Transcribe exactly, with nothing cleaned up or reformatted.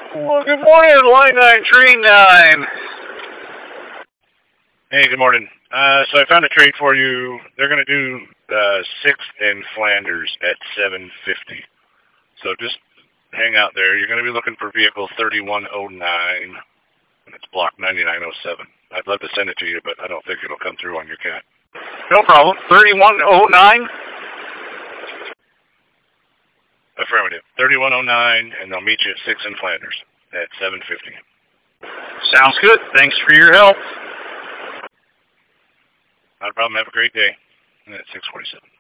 Well, good morning, line nine, train nine. Hey, good morning. Uh, so I found a trade for you. They're going to do uh, sixth in Flanders at seven fifty. So just hang out there. You're going to be looking for vehicle thirty-one oh nine. And it's block ninety-nine oh seven. I'd love to send it to you, but I don't think it'll come through on your cat. No problem. thirty-one oh nine? Affirmative. thirty-one oh nine, and they'll meet you at six in Flanders at seven fifty. Sounds good. Thanks for your help. Not a problem. Have a great day. And at six forty-seven.